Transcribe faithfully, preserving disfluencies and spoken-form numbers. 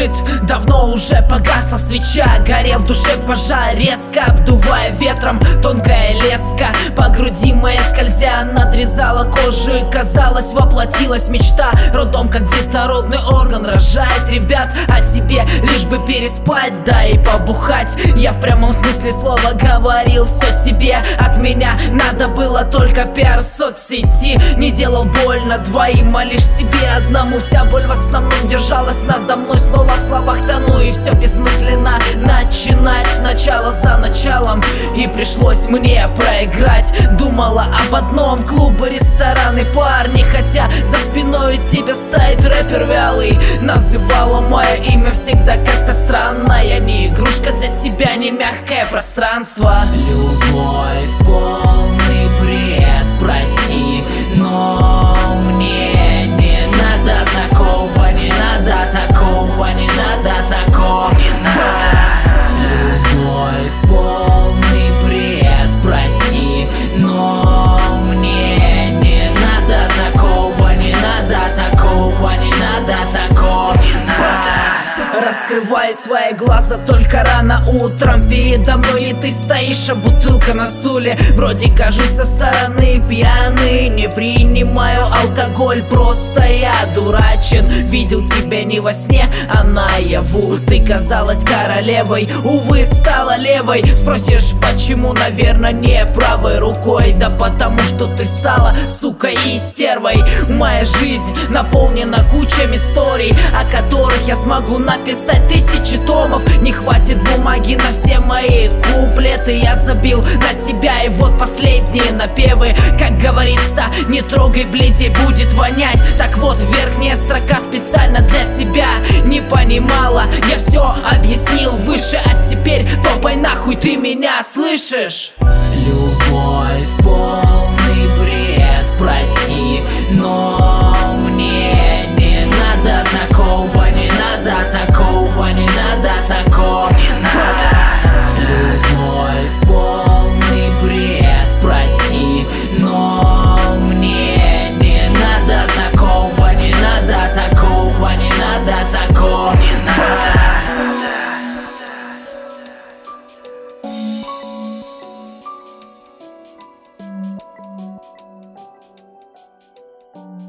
будет. Давно уже погасла свеча, горел в душе пожар, резко обдувая ветром тонкая леска. По груди моей скользя надрезала кожу, и казалось, воплотилась мечта. Роддом, как детородный орган, рожает ребят, а тебе лишь бы переспать, да и побухать. Я в прямом смысле слова говорил все тебе. От меня надо было только пиар соцсети. Не делал больно двоим, а лишь себе одному. Вся боль в основном держалась надо мной. Снова в словах тону, и все бессмысленно. Начинать начало за началом, и пришлось мне проиграть. Думала об одном: клубы, рестораны, парни. Хотя за спиной у тебя стоит рэпер вялый. Называла мое имя всегда как-то странно. Я не игрушка для тебя, не мягкое пространство. Любовь, полный бред, прости, но мне не надо такого, не надо такого, не надо такого. Любовь, полный бред, прости, но мне не надо такого, не надо такого, не надо такого. Раскрываю свои глаза только рано утром. Передо мной не ты стоишь, а бутылка на стуле. Вроде кажусь со стороны пьяный, не принимаю алкоголь, просто я дурачен. Видел тебя не во сне, а наяву. Ты казалась королевой, увы, стала левой. Спросишь, почему? Наверное, не правой рукой. Да потому что ты стала сукой и стервой. Моя жизнь наполнена кучами историй, о которых я смогу написать тысячи томов. Не хватит бумаги на все мои куплеты. Я забил на тебя, и вот последние напевы. Как говорится, не трогай, бледи, будет вонять. Так вот, верхняя строка специально для тебя. Не понимала, я все объяснил выше, а теперь топай нахуй, ты меня слышишь? Любовь, полный бред, прости, но мне не надо такого, не надо такого, не надо такого. Любовь, полный бред, прости, но мне не надо такого, не надо такого, не надо такого. you